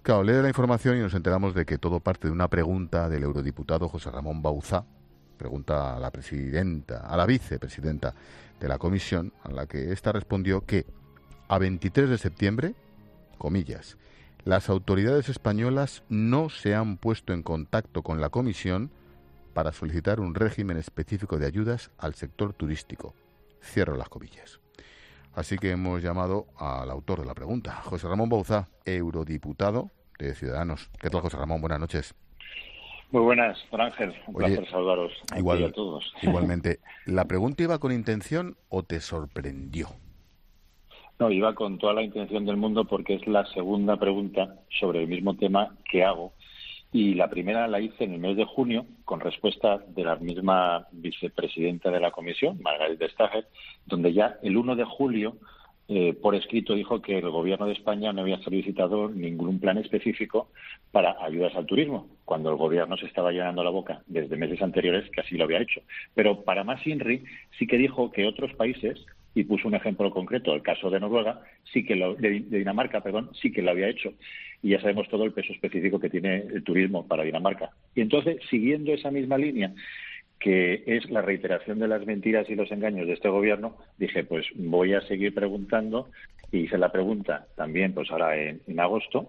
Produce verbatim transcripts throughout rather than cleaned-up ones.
Claro, lee la información y nos enteramos de que todo parte de una pregunta del eurodiputado José Ramón Bauzá, pregunta a la presidenta, a la vicepresidenta de la comisión, a la que ésta respondió que a veintitrés de septiembre, comillas, las autoridades españolas no se han puesto en contacto con la comisión para solicitar un régimen específico de ayudas al sector turístico. Cierro las comillas. Así que hemos llamado al autor de la pregunta, José Ramón Bauzá, eurodiputado de Ciudadanos. ¿Qué tal, José Ramón? Buenas noches. Muy buenas, don Ángel. Un Oye, placer saludaros a igual, ti y a todos. Igualmente. ¿La pregunta iba con intención o te sorprendió? No, iba con toda la intención del mundo porque es la segunda pregunta sobre el mismo tema que hago. Y la primera la hice en el mes de junio con respuesta de la misma vicepresidenta de la comisión, Margaret Vestager, donde ya el uno de julio, eh, por escrito, dijo que el Gobierno de España no había solicitado ningún plan específico para ayudas al turismo, cuando el Gobierno se estaba llenando la boca desde meses anteriores que así lo había hecho. Pero para más INRI sí que dijo que otros países, y puso un ejemplo concreto, el caso de Noruega, sí que lo, de, de Dinamarca, perdón, sí que lo había hecho. Y ya sabemos todo el peso específico que tiene el turismo para Dinamarca. Y entonces, siguiendo esa misma línea, que es la reiteración de las mentiras y los engaños de este gobierno, dije, pues voy a seguir preguntando, y hice la pregunta también, pues ahora en, en agosto,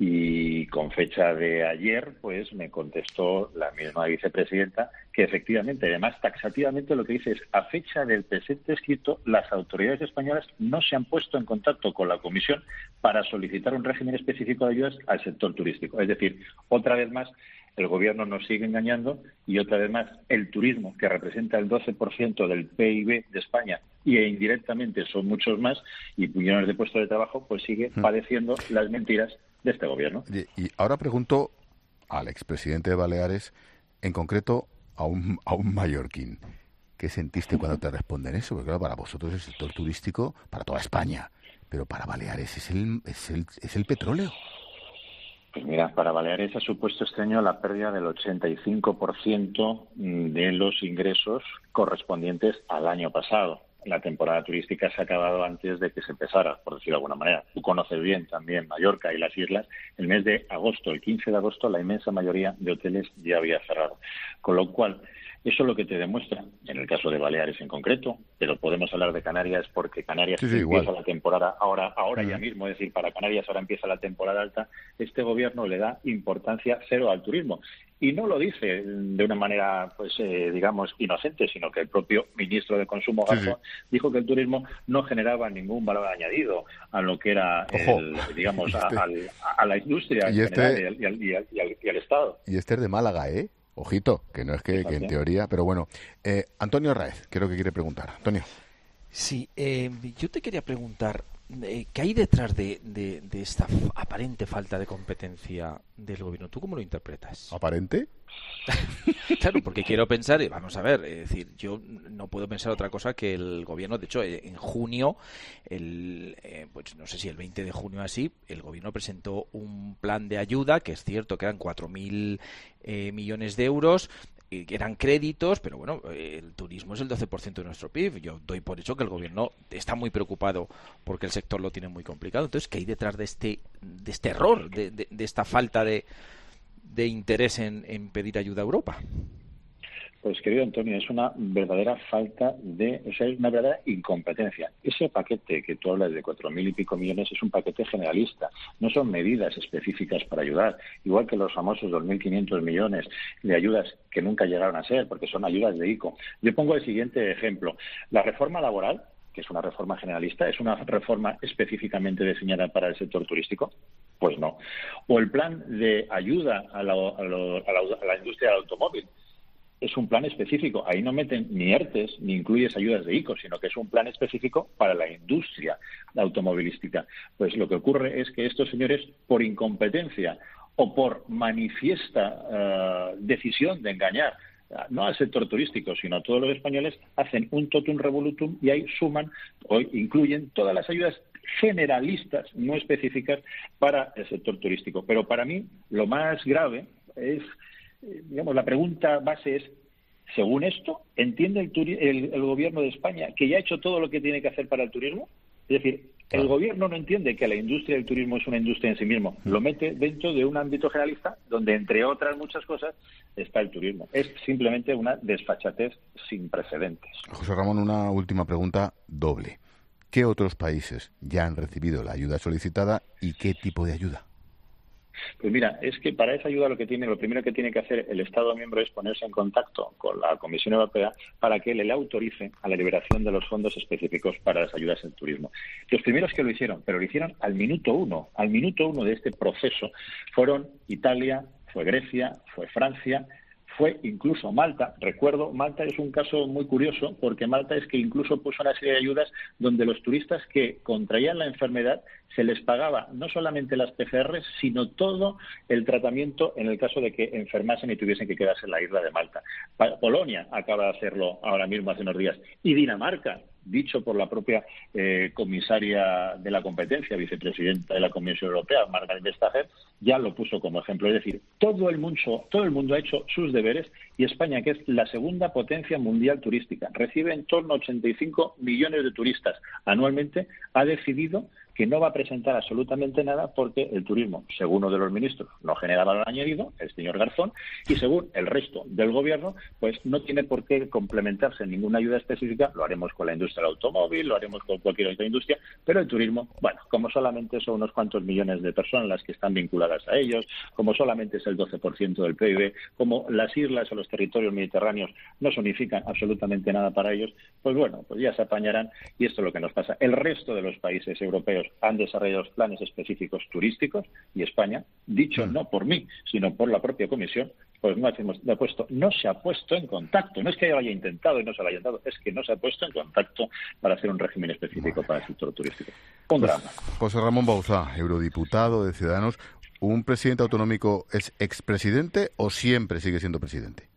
y con fecha de ayer, pues me contestó la misma vicepresidenta, que efectivamente, además taxativamente lo que dice es, a fecha del presente escrito, las autoridades españolas no se han puesto en contacto con la Comisión para solicitar un régimen específico de ayudas al sector turístico. Es decir, otra vez más, el Gobierno nos sigue engañando y otra vez más el turismo, que representa el doce por ciento del P I B de España y e indirectamente son muchos más y millones de puestos de trabajo, pues sigue padeciendo las mentiras de este Gobierno. Y, y ahora pregunto al expresidente de Baleares, en concreto a un, a un mallorquín. ¿Qué sentiste cuando te responden eso? Porque claro, para vosotros el sector turístico, para toda España, pero para Baleares es el, es el, es el petróleo. Pues mira, para Baleares ha supuesto este año la pérdida del ochenta y cinco por ciento de los ingresos correspondientes al año pasado. La temporada turística se ha acabado antes de que se empezara, por decirlo de alguna manera. Tú conoces bien también Mallorca y las islas. El mes de agosto, el quince de agosto, la inmensa mayoría de hoteles ya había cerrado. Con lo cual, eso es lo que te demuestra, en el caso de Baleares en concreto, pero podemos hablar de Canarias porque Canarias sí, sí, empieza igual. la temporada ahora, ahora uh-huh. ya mismo, es decir, para Canarias ahora empieza la temporada alta. Este Gobierno le da importancia cero al turismo. Y no lo dice de una manera, pues eh, digamos, inocente, sino que el propio ministro de Consumo, Garzón, sí, sí. dijo que el turismo no generaba ningún valor añadido a lo que era, el, digamos, este... a, a, a la industria en este... general y al, y, al, y, al, y al Estado. Y este es de Málaga, ¿eh? Ojito, que no es que, que en teoría, pero bueno. Eh, Antonio Raez, creo que quiere preguntar. Antonio. Sí, eh, yo te quería preguntar, eh, ¿qué hay detrás de, de, de esta aparente falta de competencia del gobierno? ¿Tú cómo lo interpretas? ¿Aparente? Claro, porque quiero pensar, vamos a ver, es decir, yo no puedo pensar otra cosa que el gobierno, de hecho, en junio, el, eh, pues no sé si el veinte de junio así, el gobierno presentó un plan de ayuda, que es cierto que eran cuatro mil eh, millones de euros, que eran créditos, pero bueno, el turismo es el doce por ciento de nuestro P I B. Yo doy por hecho que el gobierno está muy preocupado porque el sector lo tiene muy complicado. Entonces, ¿qué hay detrás de este de este error, de, de, de esta falta de, de interés en, en pedir ayuda a Europa? Pues, querido Antonio, es una verdadera falta de, o sea, es una verdadera incompetencia. Ese paquete que tú hablas de cuatro mil y pico millones es un paquete generalista, no son medidas específicas para ayudar, igual que los famosos dos mil quinientos millones de ayudas que nunca llegaron a ser, porque son ayudas de ICO. Yo pongo el siguiente ejemplo. La reforma laboral, que es una reforma generalista, ¿es una reforma específicamente diseñada para el sector turístico? Pues no. O el plan de ayuda a la, a la, a la, a la industria del automóvil. Es un plan específico. Ahí no meten ni ERTES ni incluyes ayudas de ICO, sino que es un plan específico para la industria automovilística. Pues lo que ocurre es que estos señores, por incompetencia o por manifiesta uh, decisión de engañar, no al sector turístico, sino a todos los españoles, hacen un totum revolutum y ahí suman o incluyen todas las ayudas generalistas, no específicas, para el sector turístico. Pero para mí, lo más grave es... digamos, la pregunta base es, según esto, ¿entiende el, turi- el, el gobierno de España que ya ha hecho todo lo que tiene que hacer para el turismo? Es decir, El gobierno no entiende que la industria del turismo es una industria en sí mismo. Lo mete dentro de un ámbito generalista donde, entre otras muchas cosas, está el turismo. Es simplemente una desfachatez sin precedentes. José Ramón, una última pregunta doble. ¿Qué otros países ya han recibido la ayuda solicitada y qué tipo de ayuda? Pues mira, es que para esa ayuda lo que tiene, lo primero que tiene que hacer el Estado miembro es ponerse en contacto con la Comisión Europea para que le autorice a la liberación de los fondos específicos para las ayudas en turismo. Los primeros que lo hicieron, pero lo hicieron al minuto uno, al minuto uno de este proceso, fueron Italia, fue Grecia, fue Francia, fue incluso Malta. Recuerdo, Malta es un caso muy curioso porque Malta es que incluso puso una serie de ayudas donde los turistas que contraían la enfermedad se les pagaba no solamente las P C R, sino todo el tratamiento en el caso de que enfermasen y tuviesen que quedarse en la isla de Malta. Polonia acaba de hacerlo ahora mismo hace unos días. Y Dinamarca, dicho por la propia eh, comisaria de la competencia, vicepresidenta de la Comisión Europea, Margrethe Vestager, ya lo puso como ejemplo. Es decir, todo el mundo, todo el mundo ha hecho sus deberes y España, que es la segunda potencia mundial turística, recibe en torno a ochenta y cinco millones de turistas anualmente, ha decidido que no va a presentar absolutamente nada porque el turismo, según uno de los ministros, no genera valor añadido, el señor Garzón, y según el resto del gobierno, pues no tiene por qué complementarse en ninguna ayuda específica. Lo haremos con la industria del automóvil, lo haremos con cualquier otra industria, pero el turismo, bueno, como solamente son unos cuantos millones de personas las que están vinculadas a ellos, como solamente es el doce por ciento del P I B, como las islas o los territorios mediterráneos no significan absolutamente nada para ellos, pues bueno, pues ya se apañarán y esto es lo que nos pasa. El resto de los países europeos han desarrollado planes específicos turísticos y España, dicho no por mí, sino por la propia Comisión, pues no, hacemos, no, ha puesto, no se ha puesto en contacto. No es que lo haya intentado y no se lo haya dado, es que no se ha puesto en contacto para hacer un régimen específico para el sector turístico. Un drama. José Ramón Bauzá, eurodiputado de Ciudadanos. ¿Un presidente autonómico es expresidente o siempre sigue siendo presidente?